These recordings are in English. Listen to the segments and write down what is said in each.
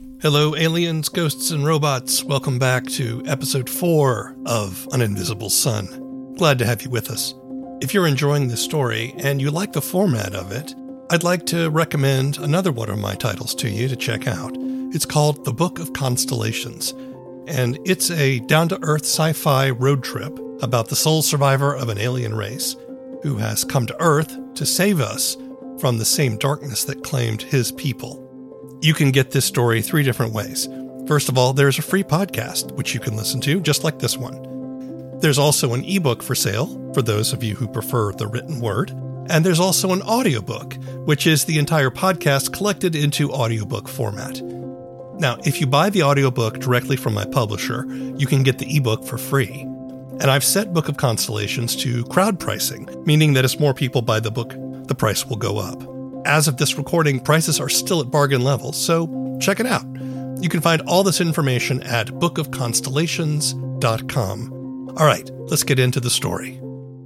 Hello, aliens, ghosts, and robots. Welcome back to episode 4 of An Invisible Sun. Glad to have you with us. If you're enjoying this story and you like the format of it, I'd like to recommend another one of my titles to you to check out. It's called The Book of Constellations, and it's a down-to-earth sci-fi road trip about the sole survivor of an alien race who has come to Earth to save us from the same darkness that claimed his people. You can get this story 3 different ways. First of all, there's a free podcast, which you can listen to, just like this one. There's also an ebook for sale, for those of you who prefer the written word. And there's also an audiobook, which is the entire podcast collected into audiobook format. Now, if you buy the audiobook directly from my publisher, you can get the ebook for free. And I've set Book of Constellations to crowd pricing, meaning that as more people buy the book, the price will go up. As of this recording, prices are still at bargain levels, so check it out. You can find all this information at bookofconstellations.com. All right, let's get into the story.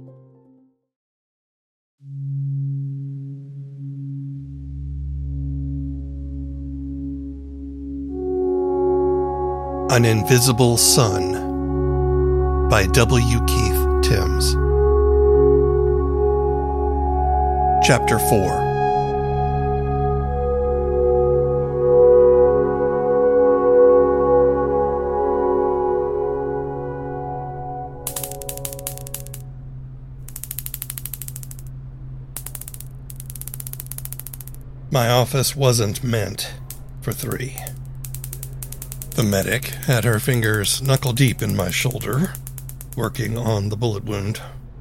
An Invisible Sun by W. Keith Timms. Chapter 4. My office wasn't meant for 3. The medic had her fingers knuckle-deep in my shoulder, working on the bullet wound.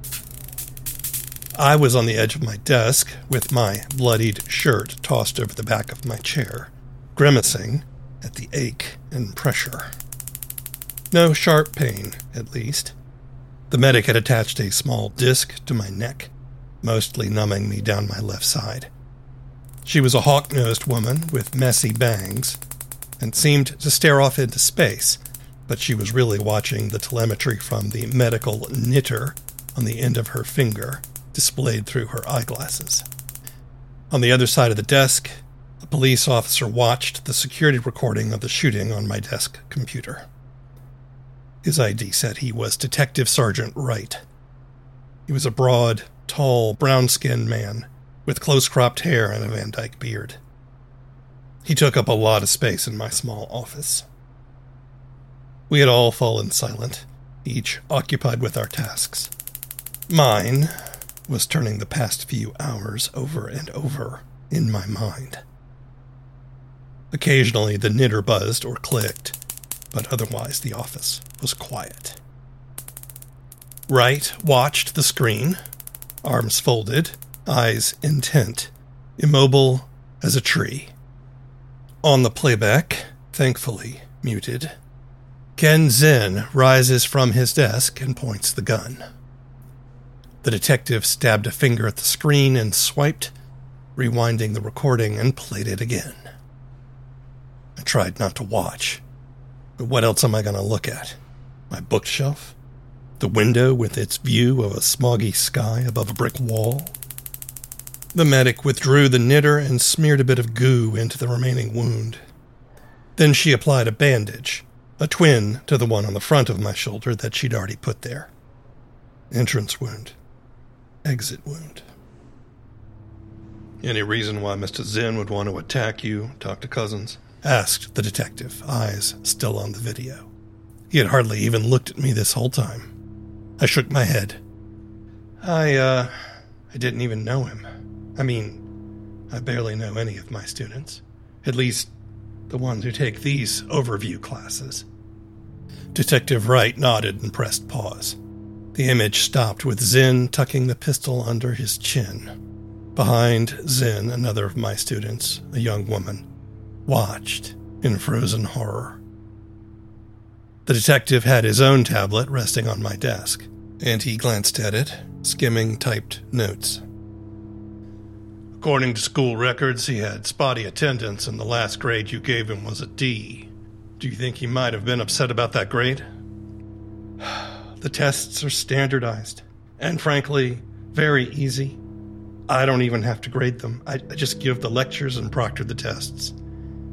I was on the edge of my desk, with my bloodied shirt tossed over the back of my chair, grimacing at the ache and pressure. No sharp pain, at least. The medic had attached a small disc to my neck, mostly numbing me down my left side. She was a hawk-nosed woman with messy bangs, and seemed to stare off into space, but she was really watching the telemetry from the medical knitter on the end of her finger, displayed through her eyeglasses. On the other side of the desk, a police officer watched the security recording of the shooting on my desk computer. His ID said he was Detective Sergeant Wright. He was a broad, tall, brown-skinned man with close-cropped hair and a Van Dyke beard. He took up a lot of space in my small office. We had all fallen silent, each occupied with our tasks. Mine was turning the past few hours over and over in my mind. Occasionally the knitter buzzed or clicked, but otherwise the office was quiet. Wright watched the screen, arms folded, eyes intent, immobile as a tree. On the playback, thankfully muted, Ken Zinn rises from his desk and points the gun. The detective stabbed a finger at the screen and swiped, rewinding the recording and played it again. I tried not to watch, but what else am I going to look at? My bookshelf? The window with its view of a smoggy sky above a brick wall? The medic withdrew the knitter and smeared a bit of goo into the remaining wound. Then she applied a bandage, a twin to the one on the front of my shoulder that she'd already put there. Entrance wound. Exit wound. Any reason why Mr. Zinn would want to attack you, Dr. Cousins? Asked the detective, eyes still on the video. He had hardly even looked at me this whole time. I shook my head. I didn't even know him. I mean, I barely know any of my students. At least, the ones who take these overview classes. Detective Wright nodded and pressed pause. The image stopped with Zinn tucking the pistol under his chin. Behind Zinn, another of my students, a young woman, watched in frozen horror. The detective had his own tablet resting on my desk, and he glanced at it, skimming typed notes. According to school records, he had spotty attendance, and the last grade you gave him was a D. Do you think he might have been upset about that grade? The tests are standardized, and frankly, very easy. I don't even have to grade them. I just give the lectures and proctor the tests.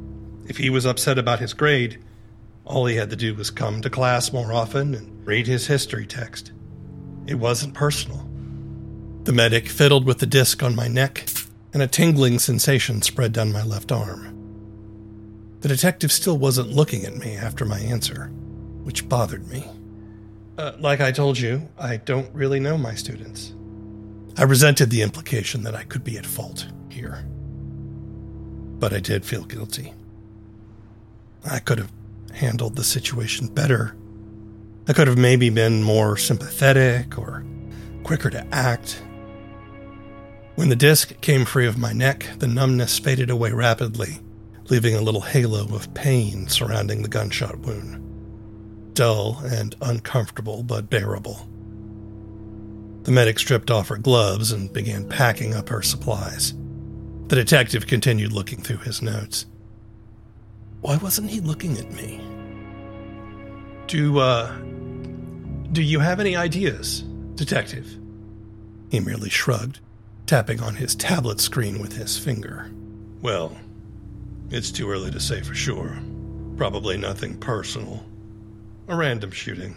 If he was upset about his grade, all he had to do was come to class more often and read his history text. It wasn't personal. The medic fiddled with the disc on my neck, and a tingling sensation spread down my left arm. The detective still wasn't looking at me after my answer, which bothered me. Like I told you, I don't really know my students. I resented the implication that I could be at fault here. But I did feel guilty. I could have handled the situation better. I could have maybe been more sympathetic or quicker to act. When the disc came free of my neck, the numbness faded away rapidly, leaving a little halo of pain surrounding the gunshot wound. Dull and uncomfortable, but bearable. The medic stripped off her gloves and began packing up her supplies. The detective continued looking through his notes. Why wasn't he looking at me? Do you have any ideas, detective? He merely shrugged, tapping on his tablet screen with his finger. Well, it's too early to say for sure. Probably nothing personal. A random shooting.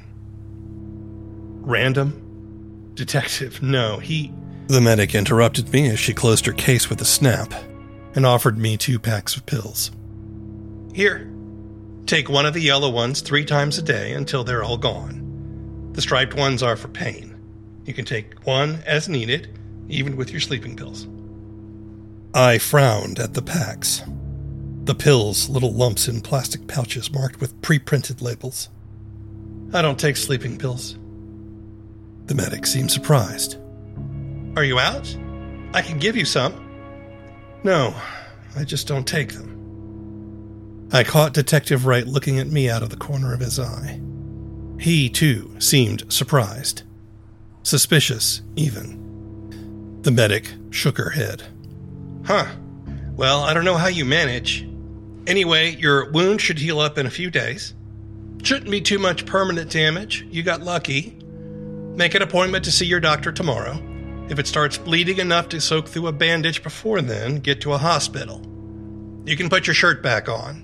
Random? Detective, no, The medic interrupted me as she closed her case with a snap and offered me 2 packs of pills. Here, take one of the yellow ones 3 times a day until they're all gone. The striped ones are for pain. You can take one as needed, even with your sleeping pills. I frowned at the packs. The pills, little lumps in plastic pouches marked with pre-printed labels. I don't take sleeping pills. The medic seemed surprised. Are you out? I can give you some. No, I just don't take them. I caught Detective Wright looking at me out of the corner of his eye. He, too, seemed surprised. Suspicious, even. The medic shook her head. Huh. Well, I don't know how you manage. Anyway, your wound should heal up in a few days. Shouldn't be too much permanent damage. You got lucky. Make an appointment to see your doctor tomorrow. If it starts bleeding enough to soak through a bandage before then, get to a hospital. You can put your shirt back on.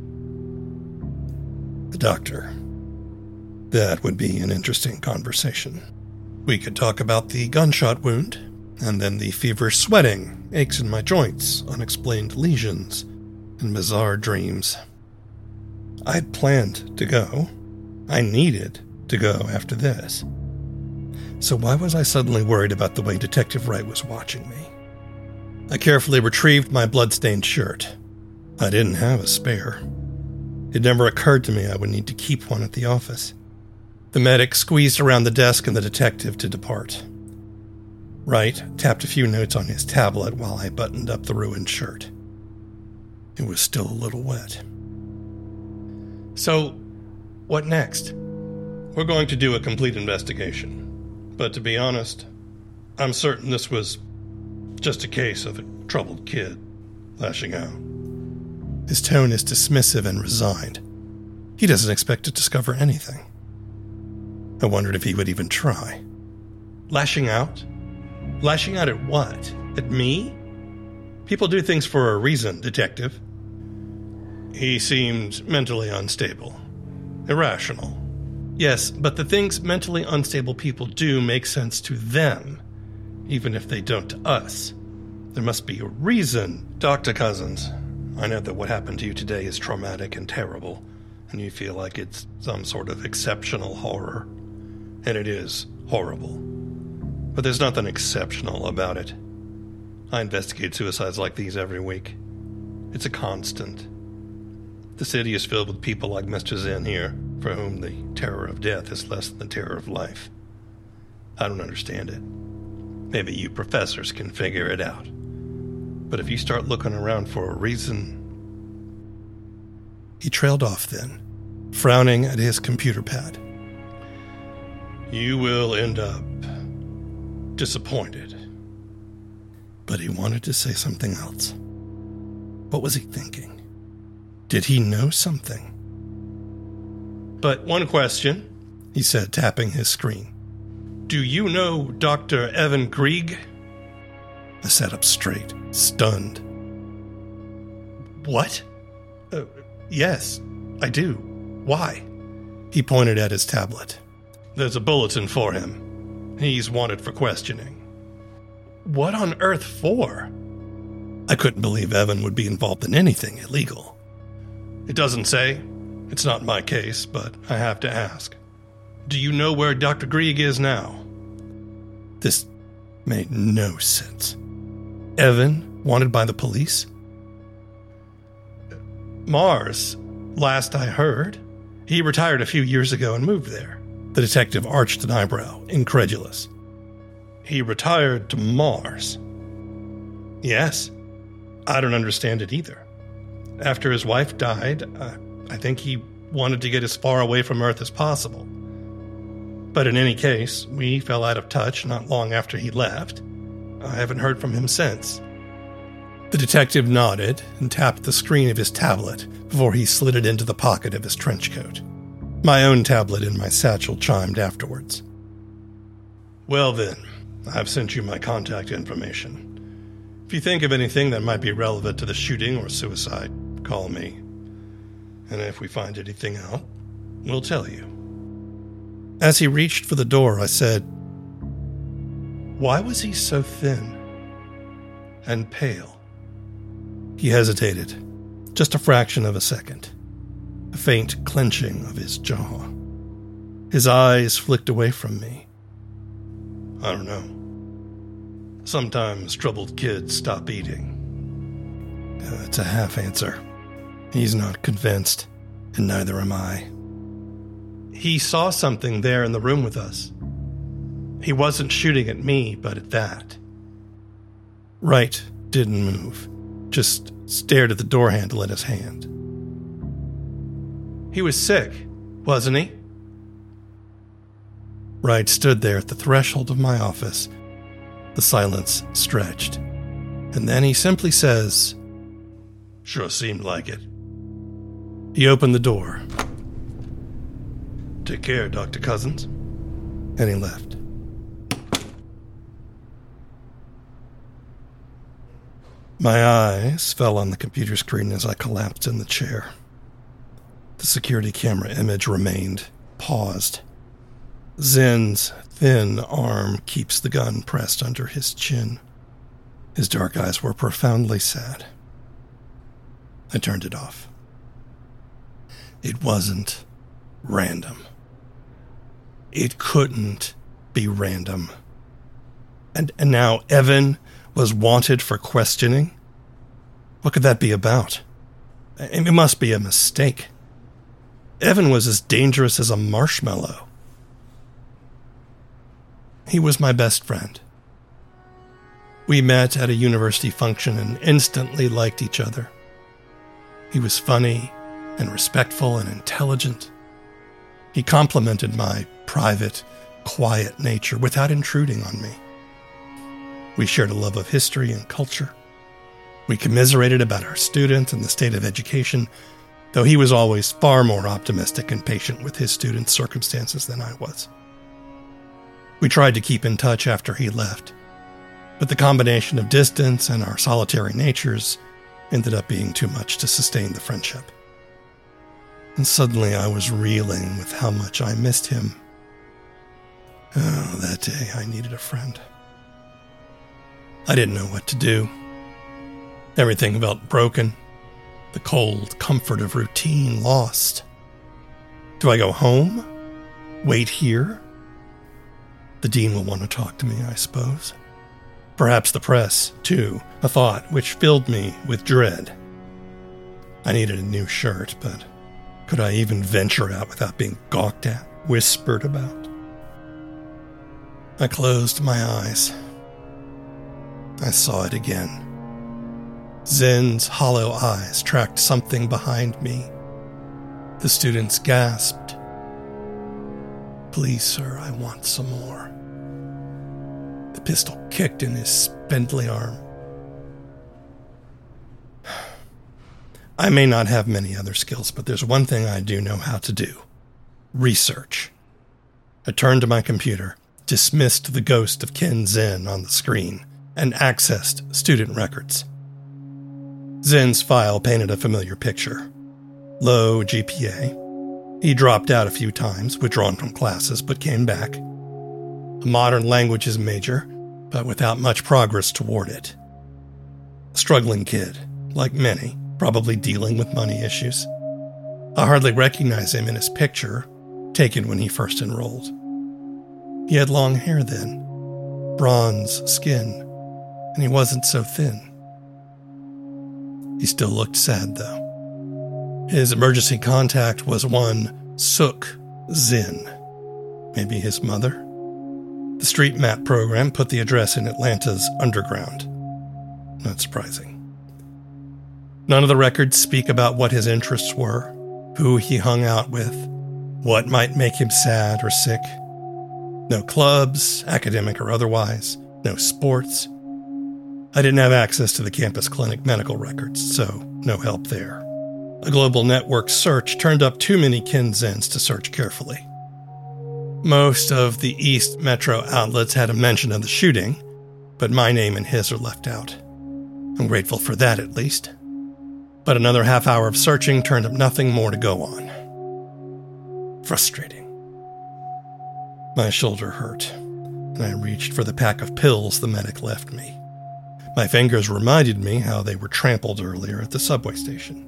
The doctor. That would be an interesting conversation. We could talk about the gunshot wound, and then the feverish sweating, aches in my joints, unexplained lesions, and bizarre dreams. I'd planned to go. I needed to go after this. So why was I suddenly worried about the way Detective Wright was watching me? I carefully retrieved my blood-stained shirt. I didn't have a spare. It never occurred to me I would need to keep one at the office. The medic squeezed around the desk and the detective to depart. Wright tapped a few notes on his tablet while I buttoned up the ruined shirt. It was still a little wet. So, what next? We're going to do a complete investigation. But to be honest, I'm certain this was just a case of a troubled kid lashing out. His tone is dismissive and resigned. He doesn't expect to discover anything. I wondered if he would even try. Lashing out? Lashing out at what? At me? People do things for a reason, Detective. He seemed mentally unstable. Irrational. Yes, but the things mentally unstable people do make sense to them, even if they don't to us. There must be a reason. Dr. Cousins, I know that what happened to you today is traumatic and terrible, and you feel like it's some sort of exceptional horror. And it is horrible. But there's nothing exceptional about it. I investigate suicides like these every week. It's a constant. The city is filled with people like Mr. Zen here, for whom the terror of death is less than the terror of life. I don't understand it. Maybe you professors can figure it out. But if you start looking around for a reason... He trailed off then, frowning at his computer pad. You will end up disappointed. But he wanted to say something else. What was he thinking? Did he know something? But one question, he said, tapping his screen. Do you know Dr. Evan Krieg? I sat up straight, stunned. What? Yes, I do. Why? He pointed at his tablet. There's a bulletin for him. He's wanted for questioning. What on earth for? I couldn't believe Evan would be involved in anything illegal. It doesn't say. It's not my case, but I have to ask. Do you know where Dr. Grieg is now? This made no sense. Evan, wanted by the police? Mars, last I heard. He retired a few years ago and moved there. The detective arched an eyebrow, incredulous. He retired to Mars? Yes. I don't understand it either. After his wife died, I think he wanted to get as far away from Earth as possible. But in any case, we fell out of touch not long after he left. I haven't heard from him since. The detective nodded and tapped the screen of his tablet before he slid it into the pocket of his trench coat. My own tablet in my satchel chimed afterwards. Well then, I've sent you my contact information. If you think of anything that might be relevant to the shooting or suicide, call me. And if we find anything out, we'll tell you. As he reached for the door, I said, "Why was he so thin and pale?" He hesitated, just a fraction of a second, a faint clenching of his jaw. His eyes flicked away from me. I don't know. Sometimes troubled kids stop eating. It's a half answer. He's not convinced, and neither am I. He saw something there in the room with us. He wasn't shooting at me, but at that. Wright didn't move, just stared at the door handle in his hand. He was sick, wasn't he? Wright stood there at the threshold of my office. The silence stretched, and then he simply says, "Sure seemed like it." He opened the door. "Take care, Dr. Cousins." And he left. My eyes fell on the computer screen as I collapsed in the chair. The security camera image remained paused. Zen's thin arm keeps the gun pressed under his chin. His dark eyes were profoundly sad. I turned it off. It wasn't random. It couldn't be random. And now Evan was wanted for questioning? What could that be about? It must be a mistake. Evan was as dangerous as a marshmallow. He was my best friend. We met at a university function and instantly liked each other. He was funny and respectful and intelligent. He complimented my private, quiet nature without intruding on me. We shared a love of history and culture. We commiserated about our students and the state of education, though he was always far more optimistic and patient with his students' circumstances than I was. We tried to keep in touch after he left, but the combination of distance and our solitary natures ended up being too much to sustain the friendship. And suddenly I was reeling with how much I missed him. Oh, that day I needed a friend. I didn't know what to do. Everything felt broken, the cold comfort of routine lost. Do I go home? Wait here? The dean will want to talk to me, I suppose. Perhaps the press, too, a thought which filled me with dread. I needed a new shirt, but could I even venture out without being gawked at, whispered about? I closed my eyes. I saw it again. Zen's hollow eyes tracked something behind me. The students gasped. "Please, sir, I want some more." The pistol kicked in his spindly arm. I may not have many other skills, but there's one thing I do know how to do. Research. I turned to my computer, dismissed the ghost of Ken Zen on the screen, and accessed student records. Zen's file painted a familiar picture. low GPA. He dropped out a few times, withdrawn from classes, but came back. A modern languages major, but without much progress toward it. A struggling kid, like many, probably dealing with money issues. I hardly recognize him in his picture, taken when he first enrolled. He had long hair then, bronze skin, and he wasn't so thin. He still looked sad, though. His emergency contact was one Suk Zin, maybe his mother. The street map program put the address in Atlanta's underground. Not surprising. None of the records speak about what his interests were, who he hung out with, what might make him sad or sick. No clubs, academic or otherwise, no sports. I didn't have access to the campus clinic medical records, so no help there. A global network search turned up too many Kinzens to search carefully. Most of the East Metro outlets had a mention of the shooting, but my name and his are left out. I'm grateful for that, at least. But another half hour of searching turned up nothing more to go on. Frustrating. My shoulder hurt, and I reached for the pack of pills the medic left me. My fingers reminded me how they were trampled earlier at the subway station.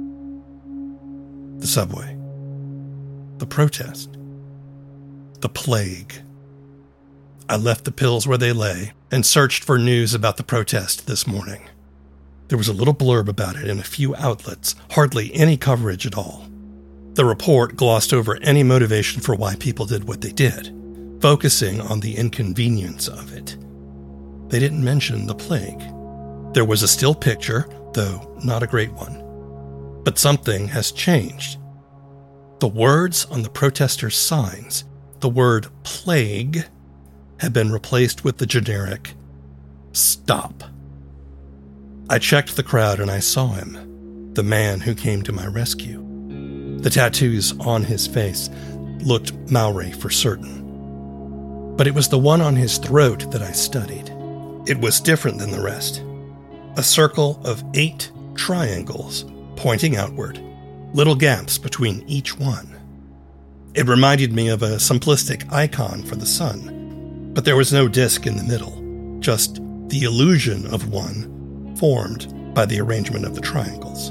The subway. The protest. The plague. I left the pills where they lay and searched for news about the protest this morning. There was a little blurb about it in a few outlets, hardly any coverage at all. The report glossed over any motivation for why people did what they did, focusing on the inconvenience of it. They didn't mention the plague. There was a still picture, though not a great one. But something has changed. The words on the protesters' signs, the word plague, have been replaced with the generic stop. I checked the crowd and I saw him, the man who came to my rescue. The tattoos on his face looked Maori for certain. But it was the one on his throat that I studied. It was different than the rest. A circle of 8 triangles pointing outward, little gaps between each one. It reminded me of a simplistic icon for the sun, but there was no disk in the middle, just the illusion of one formed by the arrangement of the triangles.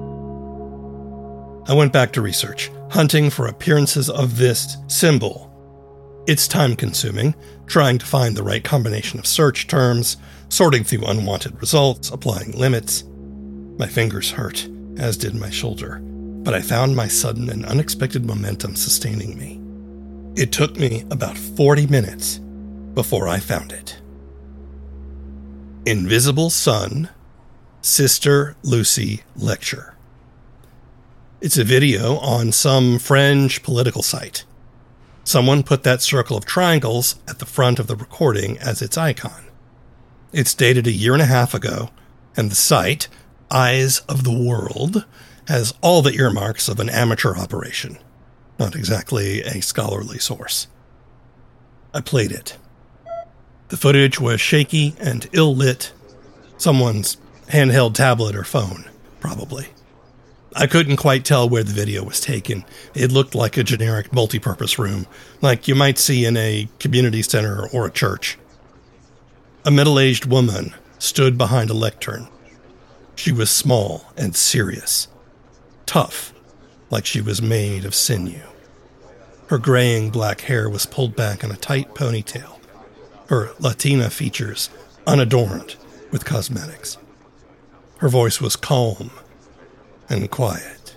I went back to research, hunting for appearances of this symbol. It's time-consuming, trying to find the right combination of search terms, sorting through unwanted results, applying limits. My fingers hurt, as did my shoulder, but I found my sudden and unexpected momentum sustaining me. It took me about 40 minutes before I found it. Invisible Sun, Sister Lucy Lecture. It's a video on some French political site. Someone put that circle of triangles at the front of the recording as its icon. It's dated 1.5 years ago, and the site, Eyes of the World, has all the earmarks of an amateur operation. Not exactly a scholarly source. I played it. The footage was shaky and ill-lit. Someone's handheld tablet or phone, probably. I couldn't quite tell where the video was taken. It looked like a generic multipurpose room, like you might see in a community center or a church. A middle-aged woman stood behind a lectern. She was small and serious, tough, like she was made of sinew. Her graying black hair was pulled back in a tight ponytail, her Latina features unadorned with cosmetics. Her voice was calm and quiet.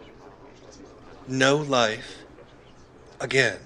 No life. Again.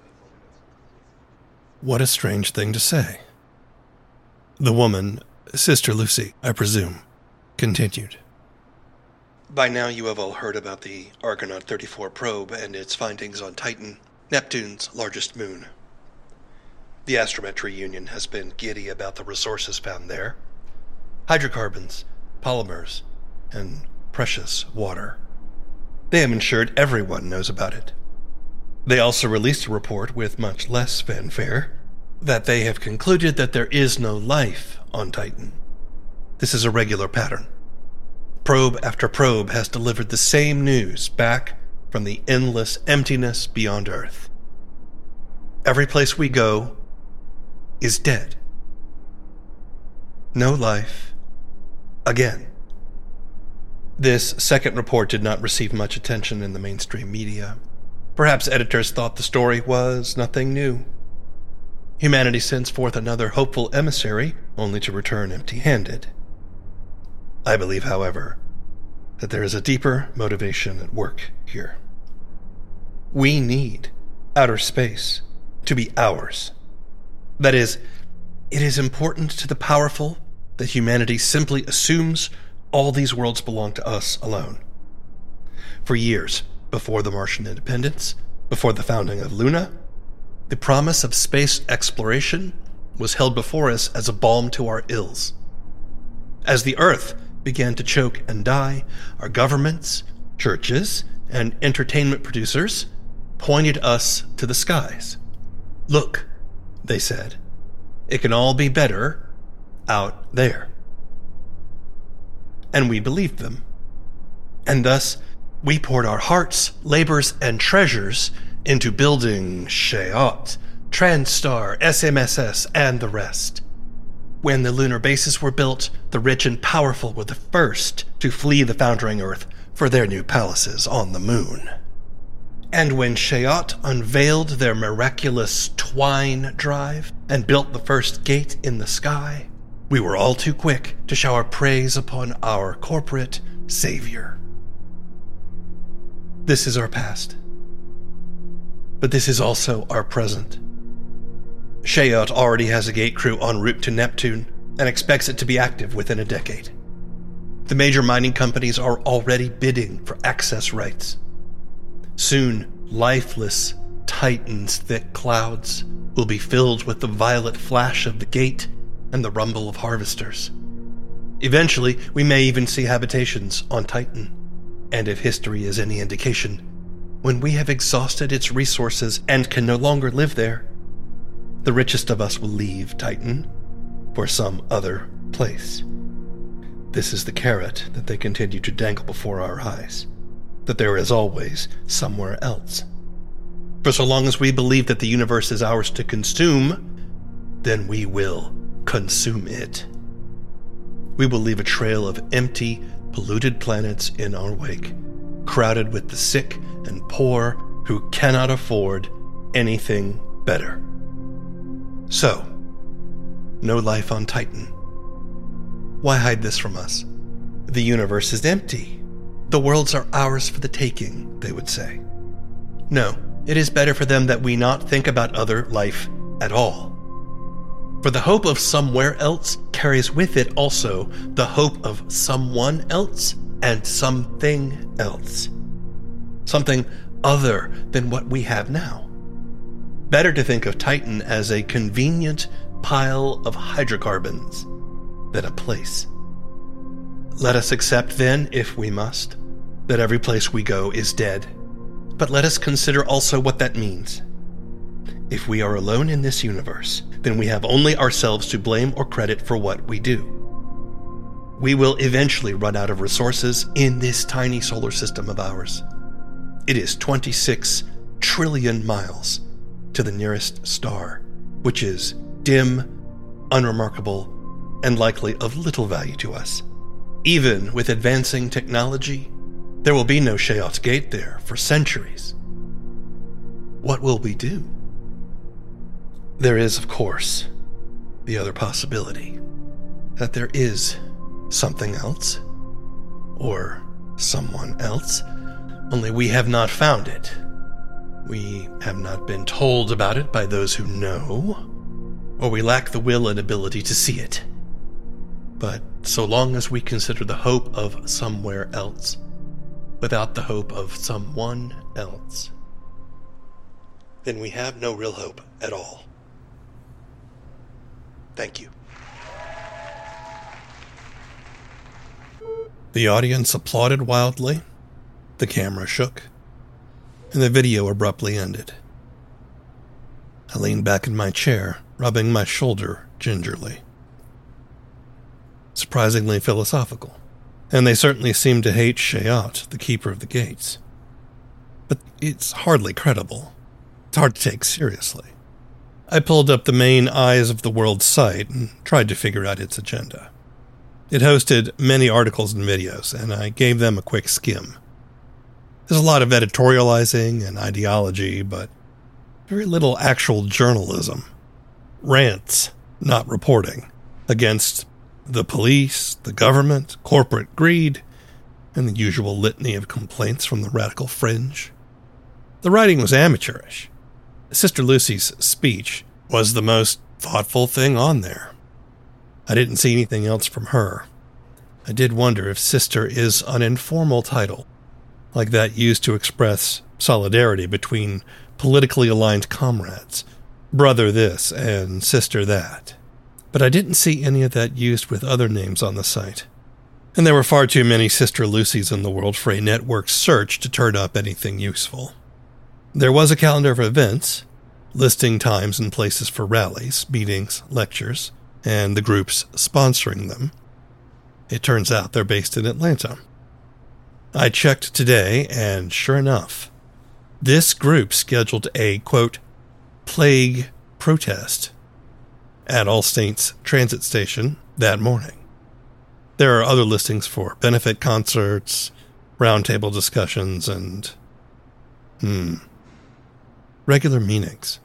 What a strange thing to say. The woman, Sister Lucy, I presume, continued. By now you have all heard about the Argonaut 34 probe and its findings on Titan, Neptune's largest moon. The Astrometry Union has been giddy about the resources found there. Hydrocarbons, polymers, and precious water. They have ensured everyone knows about it. They also released a report with much less fanfare that they have concluded that there is no life on Titan. This is a regular pattern. Probe after probe has delivered the same news back from the endless emptiness beyond Earth. Every place we go is dead. No life again. This second report did not receive much attention in the mainstream media. Perhaps editors thought the story was nothing new. Humanity sends forth another hopeful emissary, only to return empty-handed. I believe, however, that there is a deeper motivation at work here. We need outer space to be ours. That is, it is important to the powerful that humanity simply assumes all these worlds belong to us alone. For years, before the Martian independence, before the founding of Luna, the promise of space exploration was held before us as a balm to our ills. As the Earth began to choke and die, our governments, churches, and entertainment producers pointed us to the skies. Look, they said, it can all be better out there. And we believed them. And thus, we poured our hearts, labors, and treasures into building Sheot, Transstar, SMSS, and the rest. When the lunar bases were built, the rich and powerful were the first to flee the foundering Earth for their new palaces on the moon. And when Sheot unveiled their miraculous twine drive and built the first gate in the sky, we were all too quick to shower praise upon our corporate savior. This is our past. But this is also our present. Sheot already has a gate crew en route to Neptune and expects it to be active within a decade. The major mining companies are already bidding for access rights. Soon, lifeless Titan's thick clouds will be filled with the violet flash of the gate and the rumble of harvesters. Eventually, we may even see habitations on Titan. And if history is any indication, when we have exhausted its resources and can no longer live there, the richest of us will leave Titan for some other place. This is the carrot that they continue to dangle before our eyes, that there is always somewhere else. For so long as we believe that the universe is ours to consume, then we will consume it. We will leave a trail of empty, polluted planets in our wake, crowded with the sick and poor who cannot afford anything better. So, no life on Titan. Why hide this from us? The universe is empty. The worlds are ours for the taking, they would say. No, it is better for them that we not think about other life at all. For the hope of somewhere else carries with it also the hope of someone else and something else. Something other than what we have now. Better to think of Titan as a convenient pile of hydrocarbons than a place. Let us accept then, if we must, that every place we go is dead. But let us consider also what that means. If we are alone in this universe, then we have only ourselves to blame or credit for what we do. We will eventually run out of resources in this tiny solar system of ours. It is 26 trillion miles to the nearest star, which is dim, unremarkable, and likely of little value to us. Even with advancing technology, there will be no Sheot Gate there for centuries. What will we do? There is, of course, the other possibility that there is something else, or someone else, only we have not found it. We have not been told about it by those who know, or we lack the will and ability to see it. But so long as we consider the hope of somewhere else, without the hope of someone else, then we have no real hope at all. Thank you. The audience applauded wildly, the camera shook, and the video abruptly ended. I leaned back in my chair, rubbing my shoulder gingerly. Surprisingly philosophical, and they certainly seem to hate Shayot, the keeper of the gates. But it's hardly credible. It's hard to take seriously. I pulled up the main Eyes of the World site and tried to figure out its agenda. It hosted many articles and videos, and I gave them a quick skim. There's a lot of editorializing and ideology, but very little actual journalism. Rants, not reporting, against the police, the government, corporate greed, and the usual litany of complaints from the radical fringe. The writing was amateurish. Sister Lucy's speech was the most thoughtful thing on there. I didn't see anything else from her. I did wonder if Sister is an informal title, like that used to express solidarity between politically aligned comrades, brother this and sister that. But I didn't see any of that used with other names on the site. And there were far too many Sister Lucys in the world for a network search to turn up anything useful. There was a calendar of events, listing times and places for rallies, meetings, lectures, and the groups sponsoring them. It turns out they're based in Atlanta. I checked today, and sure enough, this group scheduled a, quote, plague protest at All Saints Transit Station that morning. There are other listings for benefit concerts, roundtable discussions, and regular meetings.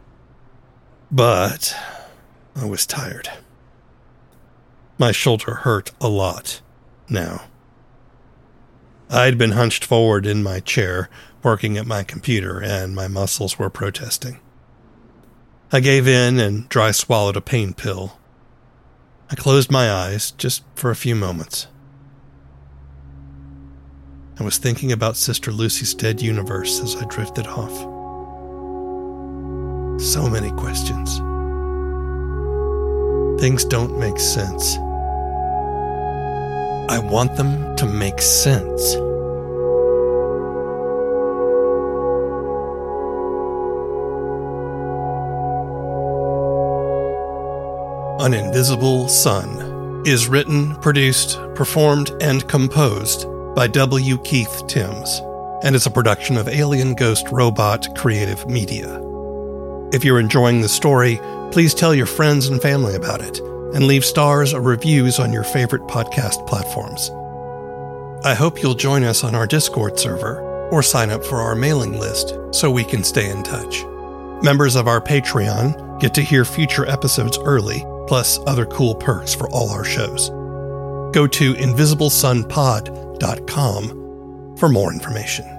But I was tired. My shoulder hurt a lot now. I'd been hunched forward in my chair, working at my computer, and my muscles were protesting. I gave in and dry swallowed a pain pill. I closed my eyes just for a few moments. I was thinking about Sister Lucy's dead universe as I drifted off. So many questions. Things don't make sense. I want them to make sense. An Invisible Sun is written, produced, performed, and composed by W. Keith Timms, and is a production of Alien Ghost Robot Creative Media. If you're enjoying the story, please tell your friends and family about it, and leave stars or reviews on your favorite podcast platforms. I hope you'll join us on our Discord server, or sign up for our mailing list so we can stay in touch. Members of our Patreon get to hear future episodes early, plus other cool perks for all our shows. Go to InvisibleSunPod.com for more information.